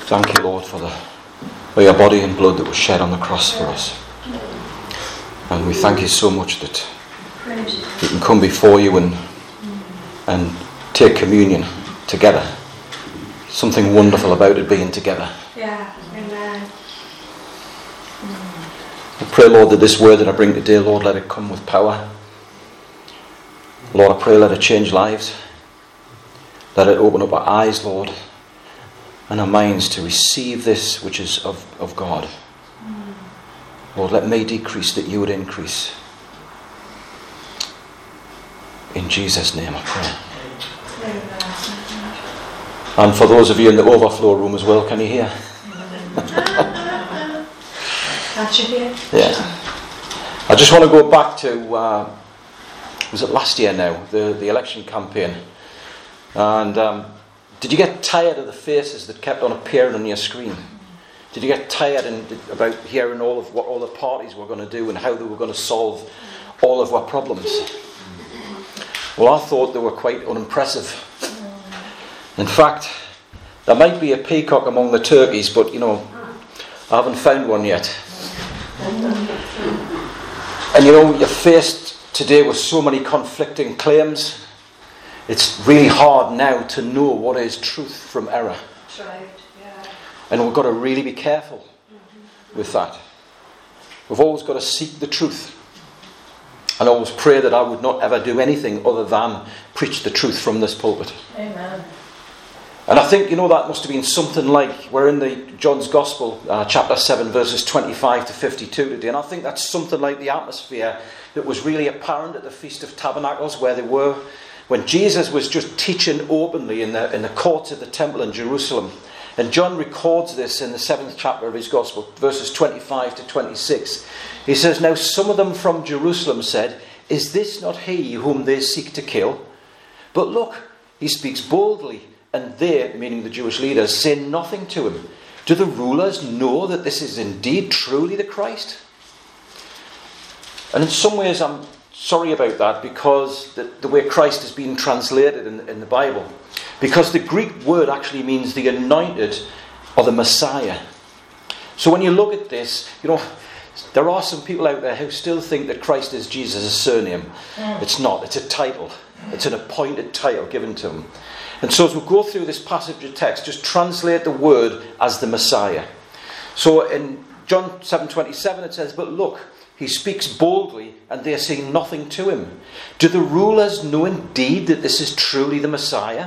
Thank you, Lord, for your body and blood that was shed on the cross for us. And we thank you so much that we can come before you and take communion together. Something wonderful about it being together. Yeah, amen. I pray, Lord, that this word that I bring today, Lord, let it come with power. Lord, I pray, let it change lives. Let it open up our eyes, Lord, and our minds to receive this which is of God. Lord, let me decrease that you would increase. In Jesus' name I pray. And for those of you in the overflow room as well, can you hear? Can't you hear? Yeah. I just want to go back to, was it last year now, the election campaign. And did you get tired of the faces that kept on appearing on your screen? Did you get tired about hearing all of what all the parties were going to do and how they were going to solve all of our problems? Well, I thought they were quite unimpressive. In fact, there might be a peacock among the turkeys, but, I haven't found one yet. And, you're faced today with so many conflicting claims. It's really hard now to know what is truth from error. That's right, yeah. And we've got to really be careful with that. We've always got to seek the truth. And always pray that I would not ever do anything other than preach the truth from this pulpit. Amen. And I think, that must have been something like, we're in the John's Gospel, chapter 7, verses 25 to 52 today. And I think that's something like the atmosphere that was really apparent at the Feast of Tabernacles, where they were, when Jesus was just teaching openly in the courts of the temple in Jerusalem. And John records this in the 7th chapter of his Gospel, verses 25 to 26. He says, "Now some of them from Jerusalem said, 'Is this not he whom they seek to kill? But look, he speaks boldly, and they,'" meaning the Jewish leaders, "'say nothing to him. Do the rulers know that this is indeed truly the Christ?'" And in some ways I'm sorry about that, because the way Christ has been translated in the Bible. Because the Greek word actually means the anointed or the Messiah. So when you look at this, there are some people out there who still think that Christ is Jesus' surname. It's not. It's a title. It's an appointed title given to him. And so as we go through this passage of text, just translate the word as the Messiah. So in John 7:27 it says, "But look, he speaks boldly, and they are saying nothing to him. Do the rulers know indeed that this is truly the Messiah?"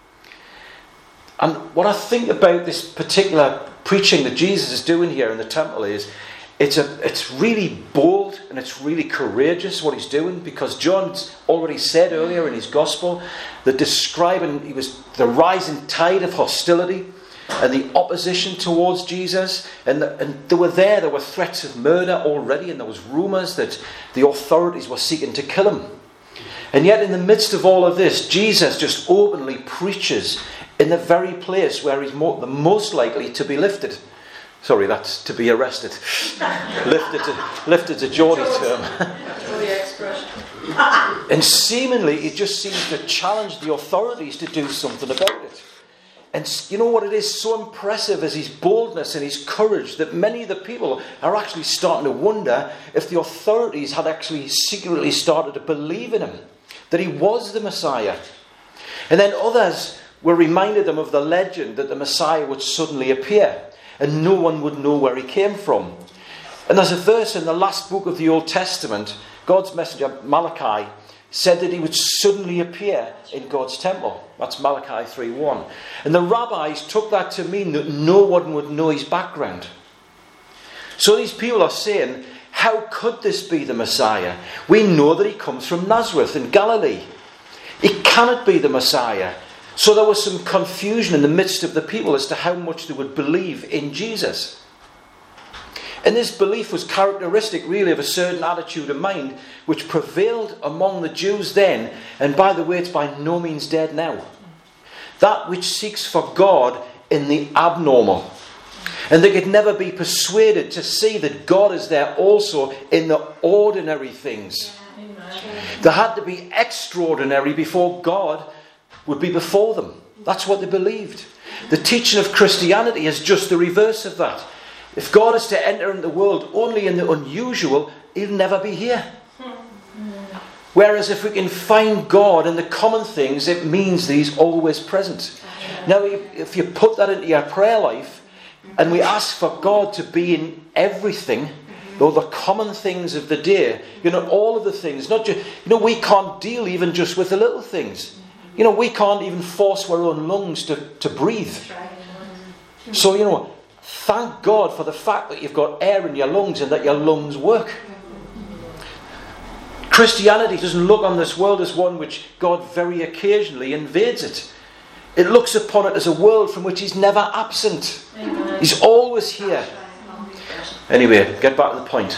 And what I think about this particular preaching that Jesus is doing here in the temple is, it's really bold and it's really courageous what he's doing, because John's already said earlier in his gospel that describing it was the rising tide of hostility and the opposition towards Jesus, and they were threats of murder already, and there was rumours that the authorities were seeking to kill him. And yet in the midst of all of this, Jesus just openly preaches in the very place where he's the most likely to be lifted. Sorry, that's to be arrested. Lifted to Geordie's term. And seemingly it just seems to challenge the authorities to do something about it. And you know what it is so impressive is his boldness and his courage, that many of the people are actually starting to wonder if the authorities had actually secretly started to believe in him, that he was the Messiah. And then others were reminded them of the legend that the Messiah would suddenly appear and no one would know where he came from. And there's a verse in the last book of the Old Testament, God's messenger Malachi said that he would suddenly appear in God's temple. That's Malachi 3:1. And the rabbis took that to mean that no one would know his background. So these people are saying, how could this be the Messiah? We know that he comes from Nazareth in Galilee. It cannot be the Messiah. So there was some confusion in the midst of the people as to how much they would believe in Jesus. And this belief was characteristic really of a certain attitude of mind which prevailed among the Jews then, and by the way, it's by no means dead now. That which seeks for God in the abnormal. And they could never be persuaded to see that God is there also in the ordinary things. There had to be extraordinary before God would be before them. That's what they believed. The teaching of Christianity is just the reverse of that. If God is to enter into the world only in the unusual, he'll never be here. Whereas if we can find God in the common things, it means that he's always present. Now, if you put that into your prayer life, and we ask for God to be in everything, though the common things of the day, all of the things, not just, we can't deal even just with the little things. We can't even force our own lungs to breathe. So, thank God for the fact that you've got air in your lungs and that your lungs work. Christianity doesn't look on this world as one which God very occasionally invades it. It looks upon it as a world from which he's never absent. Amen. He's always here. Anyway, get back to the point.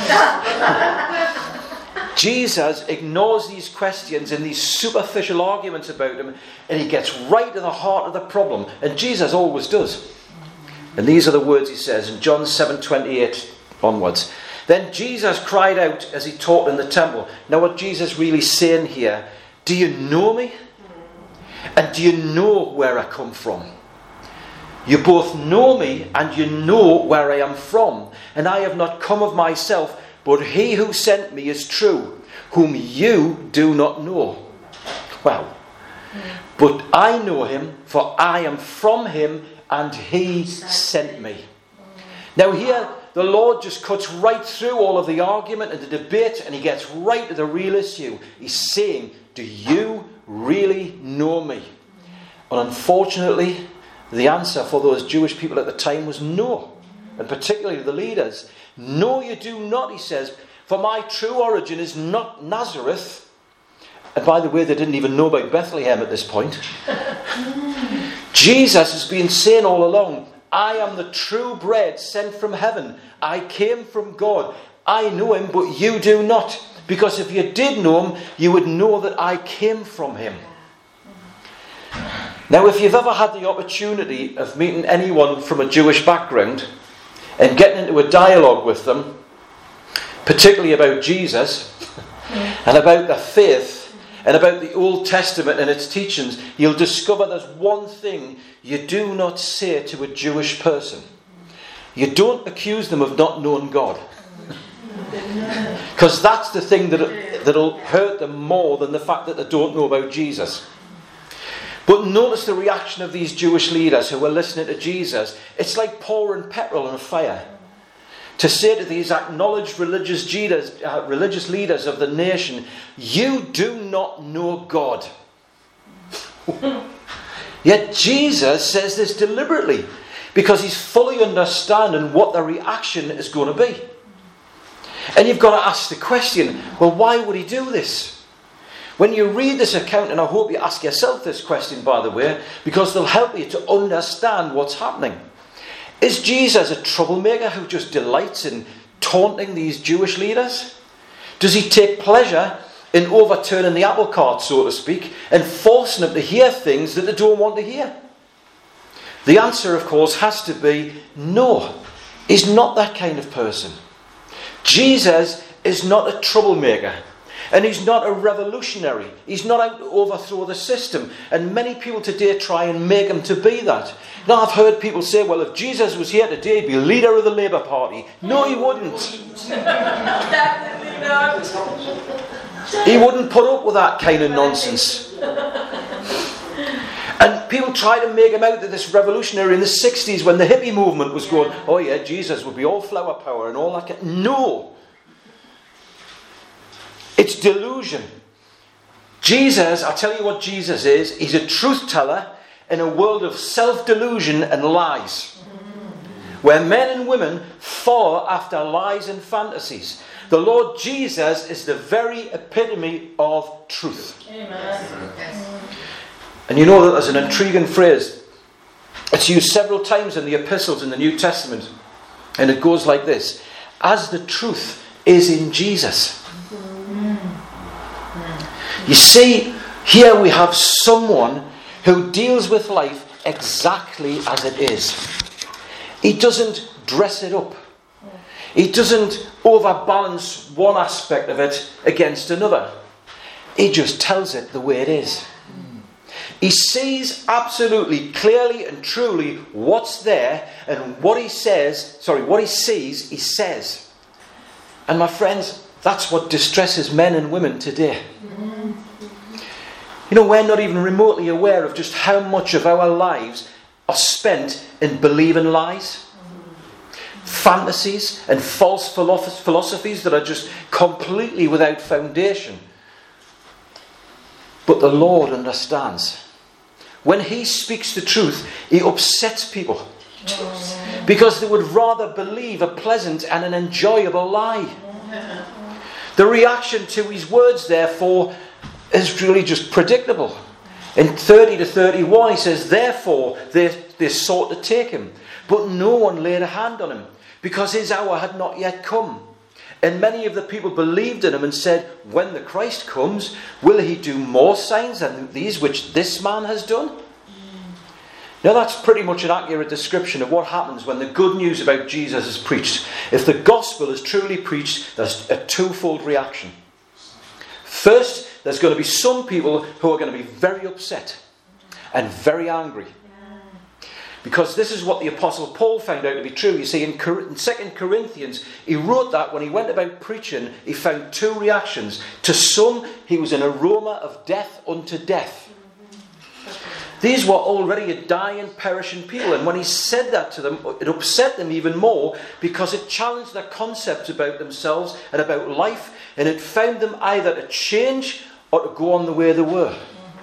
Jesus ignores these questions and these superficial arguments about him, and he gets right to the heart of the problem. And Jesus always does. And these are the words he says in John 7:28 onwards. Then Jesus cried out as he taught in the temple. Now what Jesus is really saying here, do you know me? And do you know where I come from? You both know me and you know where I am from. And I have not come of myself, but he who sent me is true, whom you do not know. Well, but I know him, for I am from him and he sent me. Now here, the Lord just cuts right through all of the argument and the debate, and he gets right to the real issue. He's saying, do you really know me? And unfortunately, the answer for those Jewish people at the time was no. And particularly the leaders. No, you do not, he says, for my true origin is not Nazareth. And by the way, they didn't even know about Bethlehem at this point. Jesus has been saying all along, I am the true bread sent from heaven. I came from God. I know him, but you do not. Because if you did know him, you would know that I came from him. Now, if you've ever had the opportunity of meeting anyone from a Jewish background and getting into a dialogue with them, particularly about Jesus and about their faith and about the Old Testament and its teachings, you'll discover there's one thing you do not say to a Jewish person. You don't accuse them of not knowing God. Because that's the thing that'll hurt them more than the fact that they don't know about Jesus. But notice the reaction of these Jewish leaders who were listening to Jesus. It's like pouring petrol on a fire. To say to these acknowledged religious leaders of the nation, you do not know God. Yet Jesus says this deliberately, because he's fully understanding what the reaction is going to be. And you've got to ask the question, well, why would he do this? When you read this account, and I hope you ask yourself this question, by the way, because they'll help you to understand what's happening. Is Jesus a troublemaker who just delights in taunting these Jewish leaders? Does he take pleasure in overturning the apple cart, so to speak, and forcing them to hear things that they don't want to hear? The answer, of course, has to be no. He's not that kind of person. Jesus is not a troublemaker. And he's not a revolutionary. He's not out to overthrow the system. And many people today try and make him to be that. Now I've heard people say, well, if Jesus was here today, he'd be leader of the Labour Party. No, he wouldn't. Definitely not. He wouldn't put up with that kind of nonsense. And people try to make him out to this revolutionary in the 60s when the hippie movement was going, oh yeah, Jesus would be all flower power and all that. No. It's delusion. Jesus, I'll tell you what Jesus is. He's a truth teller in a world of self-delusion and lies. Where men and women follow after lies and fantasies. The Lord Jesus is the very epitome of truth. Amen. And you know that there's an intriguing phrase. It's used several times in the epistles in the New Testament. And it goes like this. As the truth is in Jesus. You see, here we have someone who deals with life exactly as it is. He doesn't dress it up. He doesn't overbalance one aspect of it against another. He just tells it the way it is. He sees absolutely clearly and truly what's there, and what he sees, he says. And my friends, that's what distresses men and women today. You know, we're not even remotely aware of just how much of our lives are spent in believing lies, fantasies, and false philosophies that are just completely without foundation. But the Lord understands. When he speaks the truth, he upsets people. Because they would rather believe a pleasant and an enjoyable lie. The reaction to his words, therefore, is really just predictable. In 30 to 31, he says, therefore, they sought to take him, but no one laid a hand on him, because his hour had not yet come. And many of the people believed in him and said, when the Christ comes, will he do more signs than these which this man has done? Now that's pretty much an accurate description of what happens when the good news about Jesus is preached. If the gospel is truly preached, there's a twofold reaction. First, there's going to be some people who are going to be very upset and very angry. Because this is what the Apostle Paul found out to be true. You see, in 2 Corinthians, he wrote that when he went about preaching, he found two reactions. To some, he was an aroma of death unto death. These were already a dying, perishing people. And when he said that to them, it upset them even more because it challenged their concepts about themselves and about life. And it found them either to change or to go on the way they were.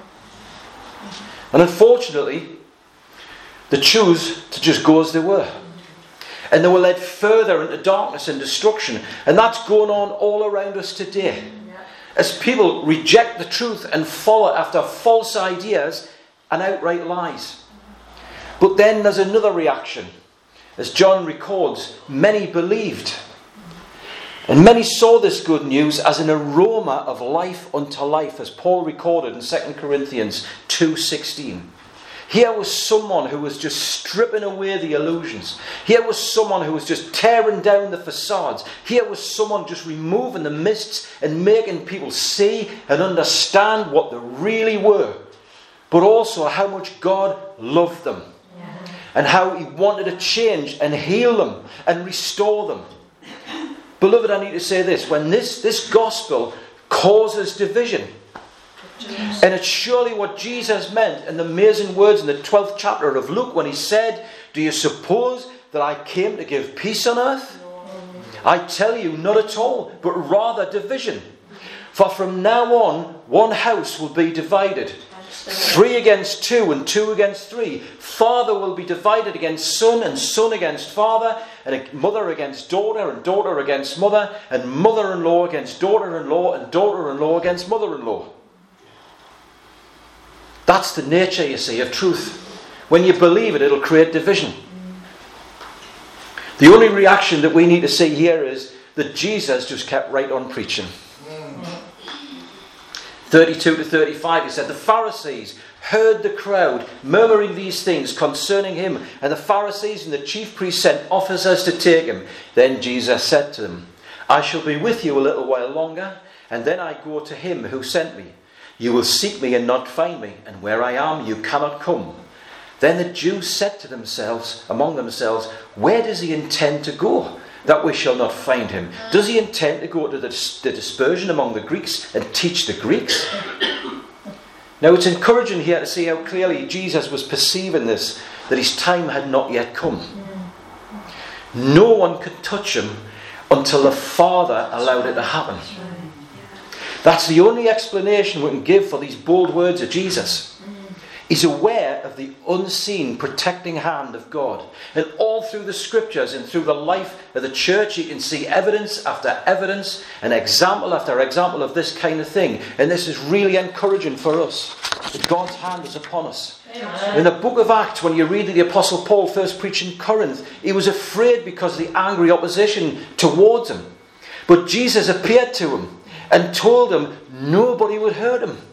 And unfortunately, they chose to just go as they were. And they were led further into darkness and destruction. And that's going on all around us today. As people reject the truth and follow after false ideas and outright lies. But then there's another reaction. As John records, many believed. And many saw this good news as an aroma of life unto life, as Paul recorded in 2 Corinthians 2:16. Here was someone who was just stripping away the illusions. Here was someone who was just tearing down the facades. Here was someone just removing the mists and making people see and understand what they really were. But also how much God loved them. And how he wanted to change and heal them and restore them. Beloved, I need to say this. When this gospel causes division, and it's surely what Jesus meant in the amazing words in the 12th chapter of Luke when he said, do you suppose that I came to give peace on earth? I tell you, not at all, but rather division. For from now on, one house will be divided. 3 against 2 and 2 against 3. Father will be divided against son and son against father, and mother against daughter and daughter against mother, and mother-in-law against daughter-in-law and daughter-in-law against mother-in-law. That's the nature, you see, of truth. When you believe it, it'll create division. The only reaction that we need to see here is that Jesus just kept right on preaching. 32 to 35, he said, the Pharisees heard the crowd murmuring these things concerning him, and the Pharisees and the chief priests sent officers to take him. Then Jesus said to them, I shall be with you a little while longer, and then I go to him who sent me. You will seek me and not find me, and where I am you cannot come. Then the Jews said to themselves, among themselves, where does he intend to go, that we shall not find him? Does he intend to go to the dispersion among the Greeks and teach the Greeks? Now it's encouraging here to see how clearly Jesus was perceiving this, that his time had not yet come. No one could touch him until the Father allowed it to happen. That's the only explanation we can give for these bold words of Jesus. He's aware of the unseen protecting hand of God. And all through the scriptures and through the life of the church, you can see evidence after evidence and example after example of this kind of thing. And this is really encouraging for us, that God's hand is upon us. Amen. In the book of Acts, when you read the Apostle Paul first preached in Corinth, he was afraid because of the angry opposition towards him. But Jesus appeared to him and told him nobody would hurt him.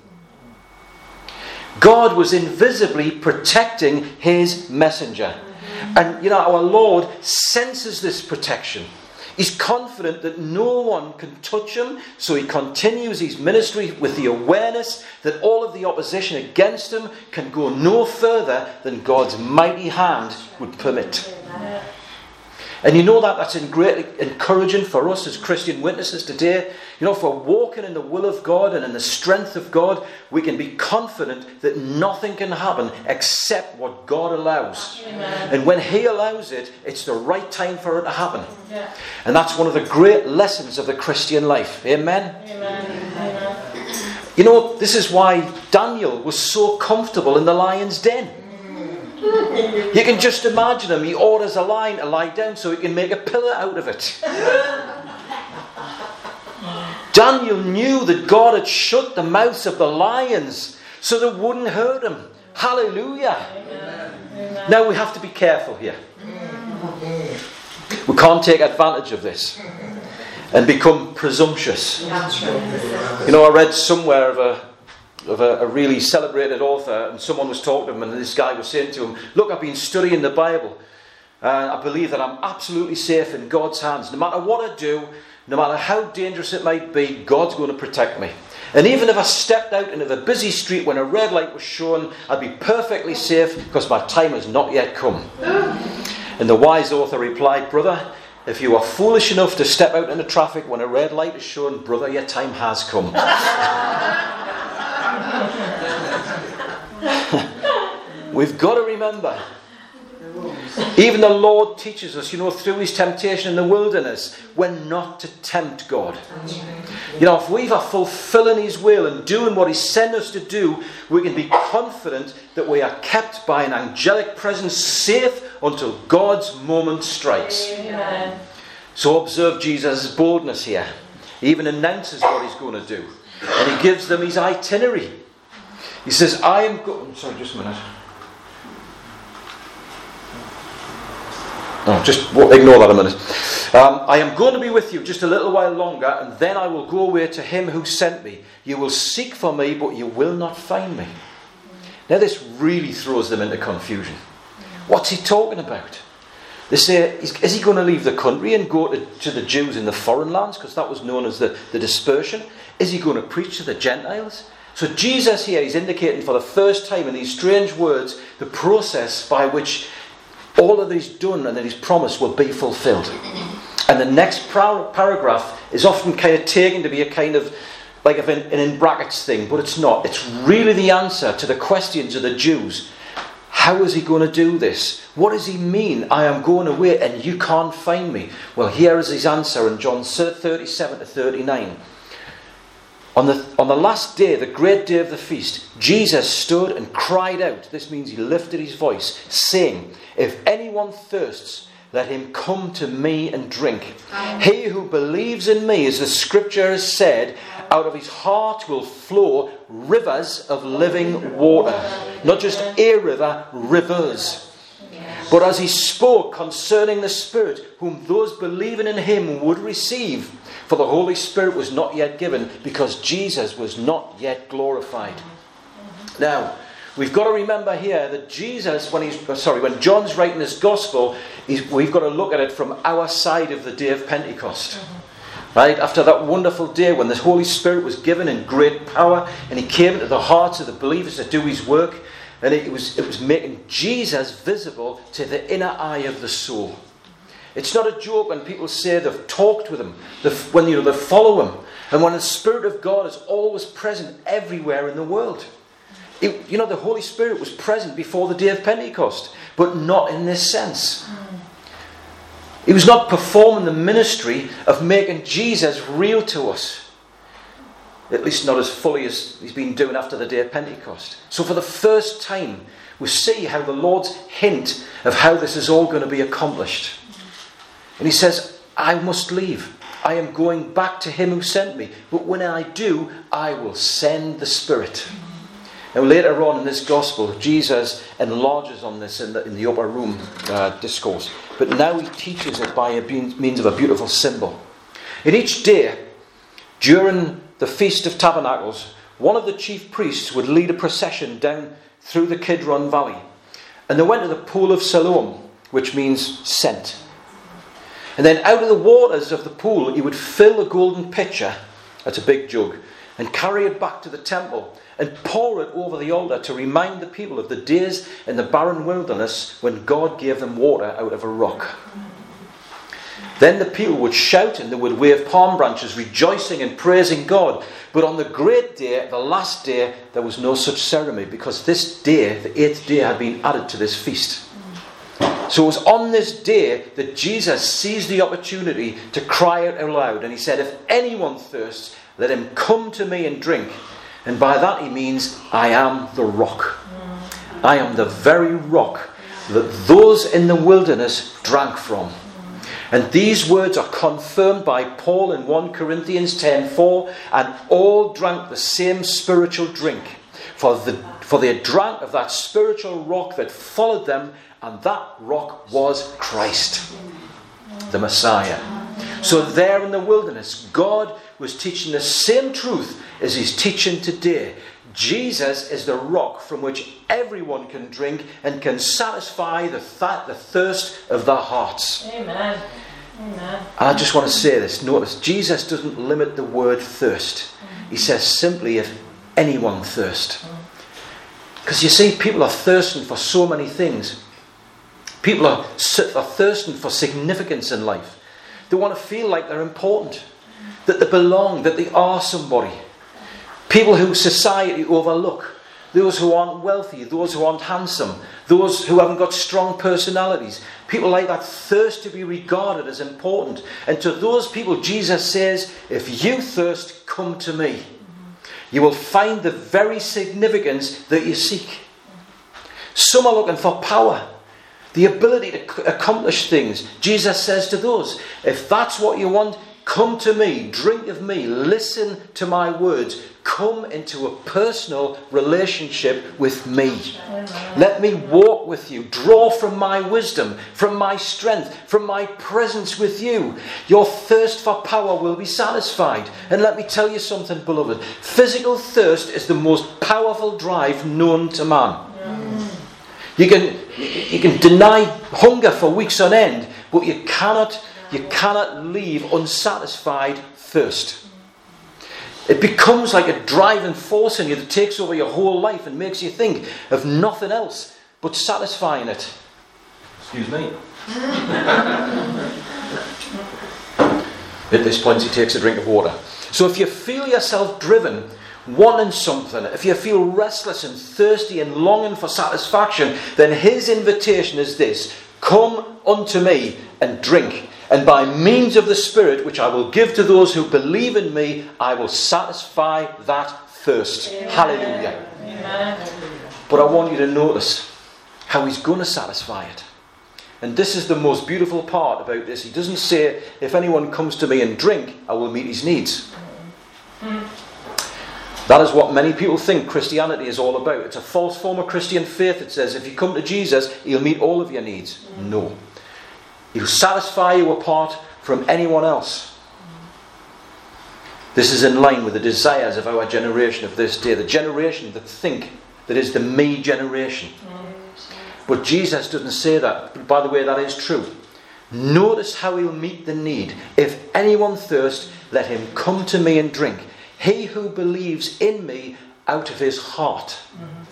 God was invisibly protecting his messenger. And our Lord senses this protection. He's confident that no one can touch him, so he continues his ministry with the awareness that all of the opposition against him can go no further than God's mighty hand would permit. And you know that's greatly encouraging for us as Christian witnesses today. You know, if we're walking in the will of God and in the strength of God, we can be confident that nothing can happen except what God allows. Amen. And when He allows it, it's the right time for it to happen. Yeah. And that's one of the great lessons of the Christian life. Amen? Amen. You know, this is why Daniel was so comfortable in the lion's den. You can just imagine him. He orders a lion to lie down so he can make a pillow out of it. Daniel knew that God had shut the mouths of the lions so they wouldn't hurt him. Hallelujah. Amen. Now we have to be careful here. We can't take advantage of this and become presumptuous. You know, I read somewhere of a really celebrated author, and someone was talking to him, and this guy was saying to him, look, I've been studying the Bible, and I believe that I'm absolutely safe in God's hands. No matter what I do, no matter how dangerous it might be, God's going to protect me. And even if I stepped out into the busy street when a red light was shown, I'd be perfectly safe because my time has not yet come. And the wise author replied, brother, if you are foolish enough to step out into traffic when a red light is shown, brother, your time has come. We've got to remember, even the Lord teaches us, you know, through His temptation in the wilderness, when not to tempt God. You know, if we are fulfilling His will and doing what He sent us to do, we can be confident that we are kept by an angelic presence, safe until God's moment strikes. Amen. So observe Jesus' boldness here. He even announces what He's going to do. And He gives them His itinerary. He says, I am going... Sorry, just a minute. No, just ignore that a minute. I am going to be with you just a little while longer, and then I will go away to Him who sent me. You will seek for me, but you will not find me. Now this really throws them into confusion. What's He talking about? They say, is He going to leave the country and go to the Jews in the foreign lands? Because that was known as the dispersion. Is He going to preach to the Gentiles? So Jesus here is indicating for the first time in these strange words the process by which all that He's done and that He's promised will be fulfilled. And the next paragraph is often kind of taken to be a kind of like an in brackets thing, but it's not. It's really the answer to the questions of the Jews. How is He going to do this? What does He mean? I am going away and you can't find me. Well, here is His answer in John 37 to 39. On the last day, the great day of the feast, Jesus stood and cried out. This means He lifted His voice, saying, if anyone thirsts, let him come to me and drink. He who believes in me, as the scripture has said, out of his heart will flow rivers of living water. Not just a river, rivers. But as He spoke concerning the Spirit, whom those believing in Him would receive, for the Holy Spirit was not yet given, because Jesus was not yet glorified. Now, we've got to remember here that Jesus, when John's writing his gospel, we've got to look at it from our side of the day of Pentecost. Right? After that wonderful day when the Holy Spirit was given in great power, and He came into the hearts of the believers to do His work, and it was making Jesus visible to the inner eye of the soul. It's not a joke when people say they've talked with Him, they follow Him, and when the Spirit of God is always present everywhere in the world. The Holy Spirit was present before the day of Pentecost, but not in this sense. He was not performing the ministry of making Jesus real to us. At least not as fully as He's been doing after the day of Pentecost. So for the first time, we see how the Lord's hint of how this is all going to be accomplished. And He says, I must leave. I am going back to Him who sent me. But when I do, I will send the Spirit. Now later on in this gospel, Jesus enlarges on this in the upper room discourse. But now He teaches it by means of a beautiful symbol. In each day, during the Feast of Tabernacles, one of the chief priests would lead a procession down through the Kidron Valley. And they went to the pool of Siloam, which means sent. And then out of the waters of the pool, he would fill a golden pitcher, that's a big jug, and carry it back to the temple and pour it over the altar to remind the people of the days in the barren wilderness when God gave them water out of a rock. Then the people would shout and they would wave palm branches, rejoicing and praising God. But on the great day, the last day, there was no such ceremony, because this day, the 8th day, had been added to this feast. So it was on this day that Jesus seized the opportunity to cry out aloud. And he said, if anyone thirsts, let him come to me and drink. And by that he means, I am the rock. I am the very rock that those in the wilderness drank from. And these words are confirmed by Paul in 1 Corinthians 10:4, and all drank the same spiritual drink. For they drank of that spiritual rock that followed them, and that rock was Christ, the Messiah. So there in the wilderness, God was teaching the same truth as he's teaching today. Jesus is the rock from which everyone can drink and can satisfy the thirst of their hearts. Amen. Amen. I just want to say this. Notice, Jesus doesn't limit the word thirst. He says simply, if anyone thirst. Because you see, people are thirsting for so many things. People are thirsting for significance in life. They want to feel like they're important, that they belong, that they are somebody. People who society overlook, those who aren't wealthy, those who aren't handsome, those who haven't got strong personalities. People like that thirst to be regarded as important. And to those people, Jesus says, if you thirst, come to me. You will find the very significance that you seek. Some are looking for power, the ability to accomplish things. Jesus says to those, if that's what you want, come to me, drink of me, listen to my words. Come into a personal relationship with me. Let me walk with you. Draw from my wisdom, from my strength, from my presence with you. Your thirst for power will be satisfied. And let me tell you something, beloved. Physical thirst is the most powerful drive known to man. You can deny hunger for weeks on end, but you cannot leave unsatisfied thirst. It becomes like a driving force in you that takes over your whole life and makes you think of nothing else but satisfying it. Excuse me. At this point he takes a drink of water. So if you feel yourself driven, wanting something, if you feel restless and thirsty and longing for satisfaction, then his invitation is this: come unto me and drink. And by means of the Spirit, which I will give to those who believe in me, I will satisfy that thirst. Amen. Hallelujah. Amen. But I want you to notice how he's going to satisfy it. And this is the most beautiful part about this. He doesn't say, if anyone comes to me and drink, I will meet his needs. That is what many people think Christianity is all about. It's a false form of Christian faith. It says, if you come to Jesus, he'll meet all of your needs. No. He'll satisfy you apart from anyone else. This is in line with the desires of our generation of this day. The generation that think that is the me generation. But Jesus doesn't say that. But by the way, that is true. Notice how he'll meet the need. If anyone thirst, let him come to me and drink. He who believes in me, out of his heart.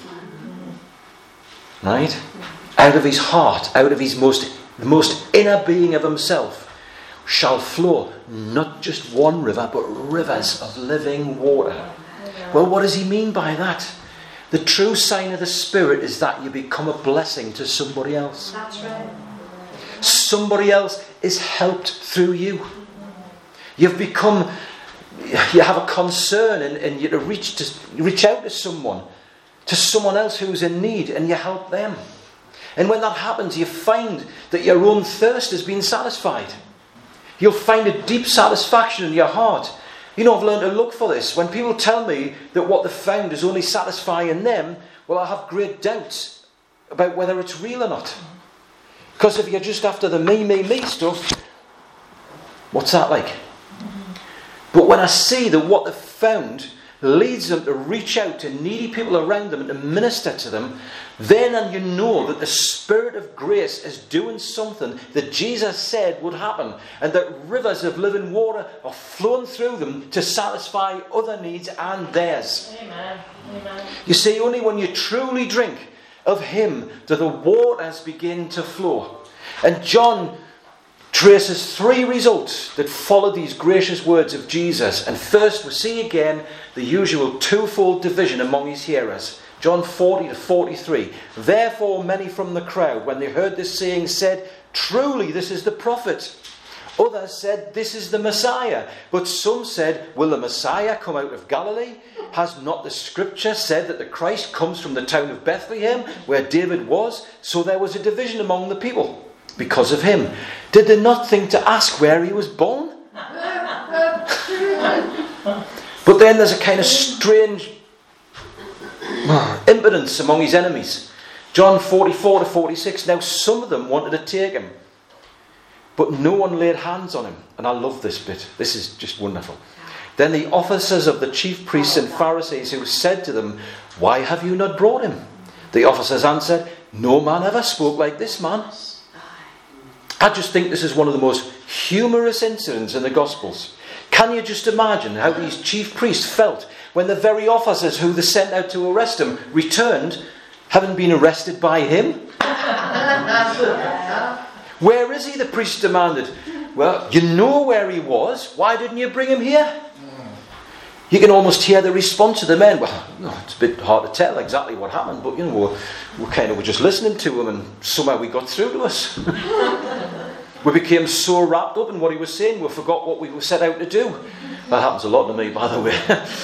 Right? Out of his heart, out of his the most inner being of himself, shall flow not just one river, but rivers of living water. Well, what does he mean by that? The true sign of the Spirit is that you become a blessing to somebody else. That's right. Somebody else is helped through you. You have a concern and you reach out to someone else who's in need, and you help them. And when that happens, you find that your own thirst has been satisfied. You'll find a deep satisfaction in your heart. You know, I've learned to look for this. When people tell me that what they've found is only satisfying them, well, I have great doubts about whether it's real or not. Because if you're just after the me stuff, what's that like? But when I see that what they've found leads them to reach out to needy people around them and to minister to them, then and you know that the Spirit of grace is doing something that Jesus said would happen, and that rivers of living water are flowing through them to satisfy other needs and theirs. Amen. Amen. You see, only when you truly drink of Him do the waters begin to flow. And John traces 3 results that follow these gracious words of Jesus. And first we see again the usual twofold division among his hearers. John 40 to 43. Therefore many from the crowd, when they heard this saying, said, truly this is the prophet. Others said, this is the Messiah. But some said, will the Messiah come out of Galilee? Has not the scripture said that the Christ comes from the town of Bethlehem, where David was? So there was a division among the people because of him. Did they not think to ask where he was born? But then there's a kind of strange impotence among his enemies. John 44 to 46. Now some of them wanted to take him, but no one laid hands on him. And I love this bit. This is just wonderful. Then the officers of the chief priests and Pharisees who said to them, why have you not brought him? The officers answered, no man ever spoke like this man. I just think this is one of the most humorous incidents in the Gospels. Can you just imagine how these chief priests felt when the very officers who they sent out to arrest him returned, having been arrested by him? Where is he? The priest demanded. Well, you know where he was. Why didn't you bring him here? You can almost hear the response of the men. Well, it's a bit hard to tell exactly what happened, but we're just listening to him, and somehow he got through to us. We became so wrapped up in what he was saying, we forgot what we were set out to do. That happens a lot to me, by the way.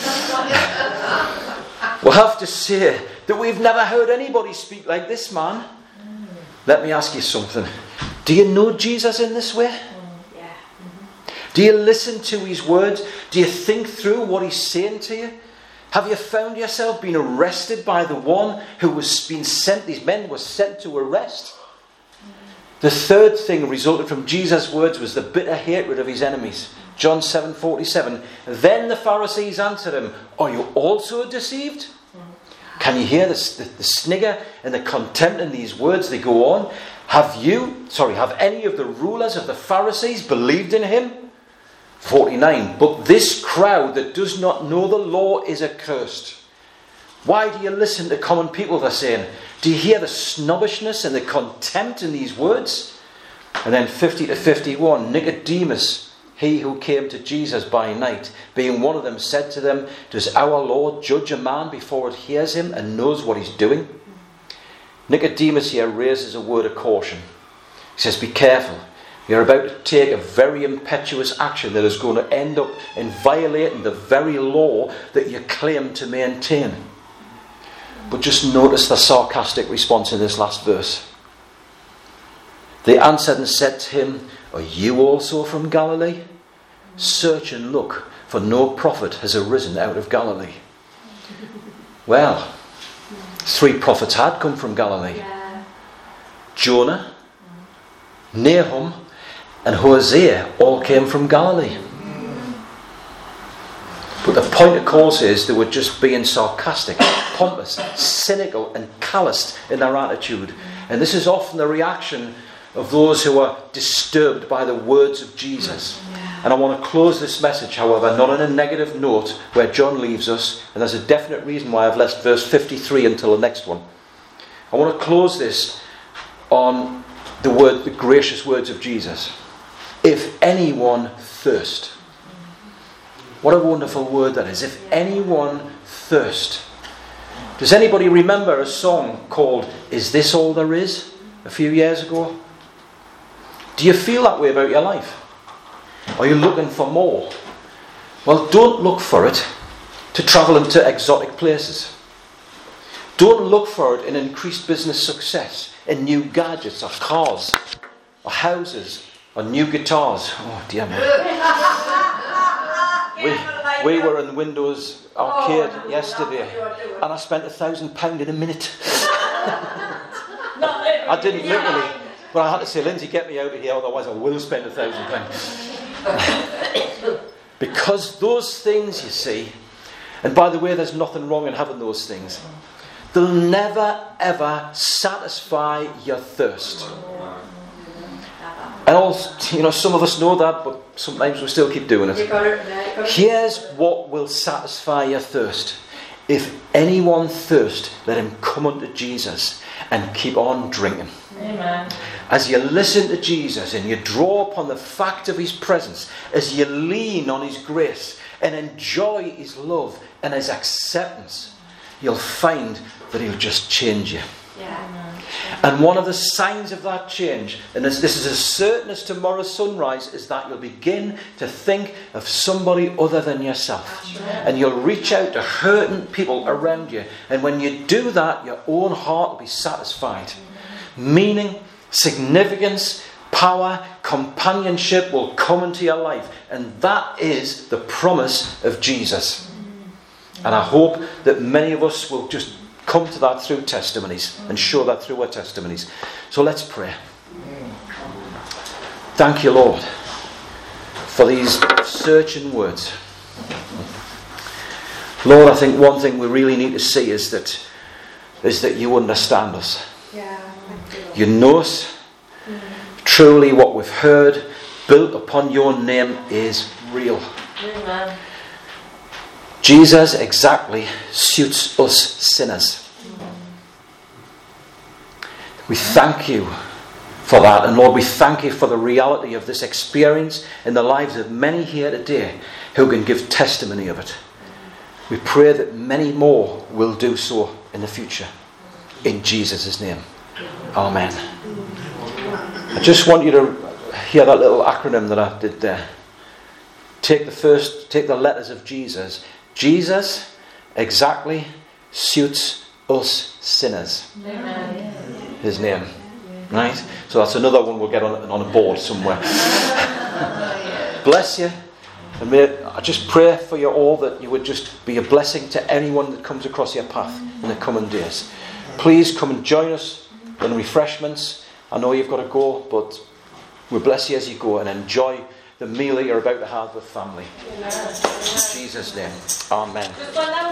We'll have to say that we've never heard anybody speak like this man. Let me ask you something. Do you know Jesus in this way? Do you listen to his words? Do you think through what he's saying to you? Have you found yourself being arrested by the one who was being sent? These men were sent to arrest. The third thing resulted from Jesus' words was the bitter hatred of his enemies. John 7:47. Then the Pharisees answered him, are you also deceived? Can you hear the snigger and the contempt in these words? They go on. Have any of the rulers of the Pharisees believed in him? 49. But this crowd that does not know the law is accursed. Why do you listen to common people, they're saying? Do you hear the snobbishness and the contempt in these words? And then 50 to 51. Nicodemus, he who came to Jesus by night, being one of them, said to them, does our Lord judge a man before it hears him and knows what he's doing? Nicodemus here raises a word of caution. He says, be careful. You're about to take a very impetuous action that is going to end up in violating the very law that you claim to maintain. But just notice the sarcastic response in this last verse. They answered and said to him, are you also from Galilee? Search and look, for no prophet has arisen out of Galilee. Well, 3 prophets had come from Galilee. Jonah, Nahum, and Hosea all came from Galilee. But the point, of course, is they were just being sarcastic, pompous, cynical, and calloused in their attitude. And this is often the reaction of those who are disturbed by the words of Jesus. And I want to close this message, however, not on a negative note where John leaves us. And there's a definite reason why I've left verse 53 until the next one. I want to close this on the gracious words of Jesus. If anyone thirst. What a wonderful word that is. If anyone thirst. Does anybody remember a song called Is This All There Is? A few years ago? Do you feel that way about your life? Are you looking for more? Well, don't look for it to travel into exotic places. Don't look for it in increased business success, in new gadgets or cars or houses or new guitars. Oh dear me. We were in Windows Arcade yesterday and I spent £1,000 in a minute. I didn't literally, but I had to say, Lindsay, get me out of here, otherwise I will spend £1,000. Because those things, you see, And by the way, there's nothing wrong in having those things. They'll never, ever satisfy your thirst. And also, some of us know that, but sometimes we still keep doing it. Here's what will satisfy your thirst. If anyone thirst, let him come unto Jesus and keep on drinking. Amen. As you listen to Jesus and you draw upon the fact of his presence, as you lean on his grace and enjoy his love and his acceptance, you'll find that he'll just change you. Yeah. And one of the signs of that change, and this is as certain as tomorrow's sunrise, is that you'll begin to think of somebody other than yourself. And you'll reach out to hurting people around you. And when you do that, your own heart will be satisfied. Meaning, significance, power, companionship will come into your life. And that is the promise of Jesus. And I hope that many of us will just come to that through testimonies and show that through our testimonies. So let's pray. Thank you, Lord, for these searching words. Lord, I think one thing we really need to see is that you understand us. Yeah. You know us. Truly what we've heard built upon your name is real. Amen. Jesus exactly suits us sinners. We thank you for that. And Lord, we thank you for the reality of this experience in the lives of many here today who can give testimony of it. We pray that many more will do so in the future. In Jesus' name. Amen. I just want you to hear that little acronym that I did there. Take the letters of Jesus. Jesus exactly suits us sinners. Amen. His name. Right? So that's another one we'll get on a board somewhere. Bless you. And I just pray for you all that you would just be a blessing to anyone that comes across your path in the coming days. Please come and join us in refreshments. I know you've got to go, but we bless you as you go and enjoy the meal that you're about to have with family. In Jesus' name. Amen.